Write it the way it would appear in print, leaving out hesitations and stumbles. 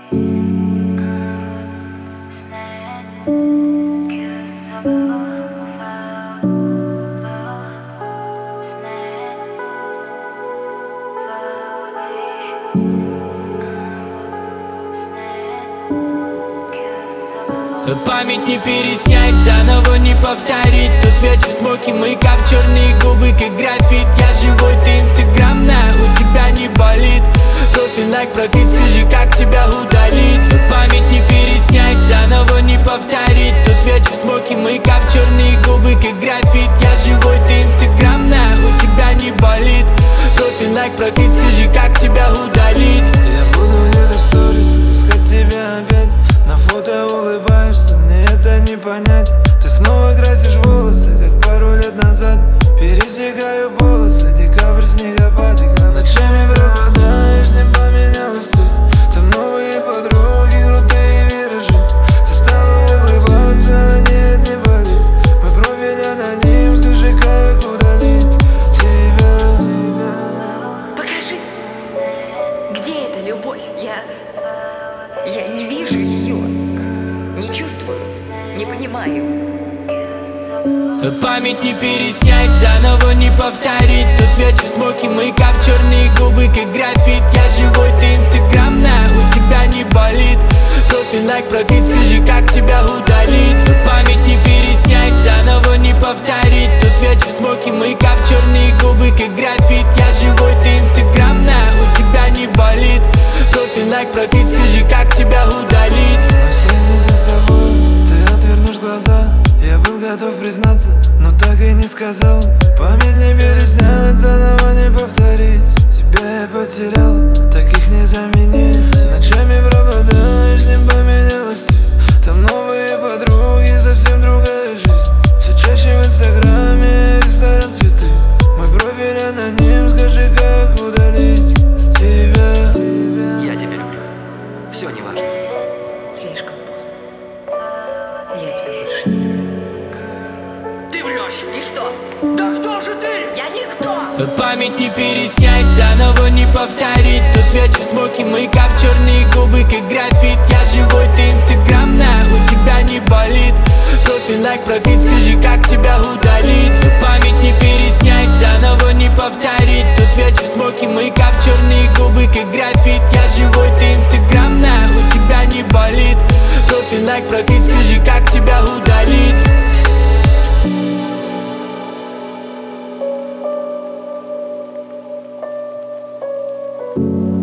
Память не переснять, заново не повторить. Тот вечер, смоки, мейкап, черные губы, как графит. Я живой, ты инстаграмная, у тебя не болит. Профиль, лайк, профит, скажи, как тебя удалить. Память не переснять, заново не повторить. Тот вечер, смоки, мейкап, черные губы, как графит. Я живой, ты инстаграмная, у тебя не болит. Профиль, лайк, профит, скажи, как тебя удалить. Я буду где-то в сторис искать тебя опять. На фото улыбаешься, мне это не понять. Ты снова красишь волосы, как пару лет назад. Пересекаю полосы, декабрь, снегопад. Ночами пропадаешь, не поменялась ты. Там новые подруги, крутые виражи. Ты стала улыбаться, а нет, не болит. Мой профиль аноним, скажи, как удалить тебя. Покажи, где эта любовь? Я не вижу ее, не чувствую, не понимаю. Память не переснять, заново не повторить. Тот вечер, смоки, мейкап, черные губы, как графит. Я живой, ты инстаграмная, у тебя не болит. Профиль, лайк, профит, скажи, как тебя удалить. Память не переснять, заново не повторить. Тот вечер, смоки, мейкап, черные губы, как графит. Я живой, ты инстаграмная, у тебя не болит. Профиль, лайк, профит, скажи, как тебя удалить. Мы встретимся с тобой, ты отвернешь глаза. Я был готов признаться, но так и не сказал. Память не переснять, заново не повторить. Тебя я потерял, таких не заменить. Ночами пропадаешь, не поменялась ты. Там новые подруги, совсем другая жизнь. Все чаще в инстаграме, ресторан, цветы. Мой профиль аноним, скажи, как удалить тебя. Я тебя люблю. Все не важно. Слишком поздно. Я тебя больше не люблю. Ты врешь! И что? Да кто же ты? Я никто! Память не переснять, заново не повторить. Тот вечер, смоки, мейкап, черные губы, как графит. Я живой, ты инстаграмная, у тебя не болит. Профиль, лайк, профит, скажи, как тебя удалить. Память не переснять, заново не повторить. Тот вечер, смоки, мейкап, черные губы, как графит. Я живой, ты инстаграмная, у тебя не болит. Профиль, лайк, профит, скажи, как тебя удалить. Thank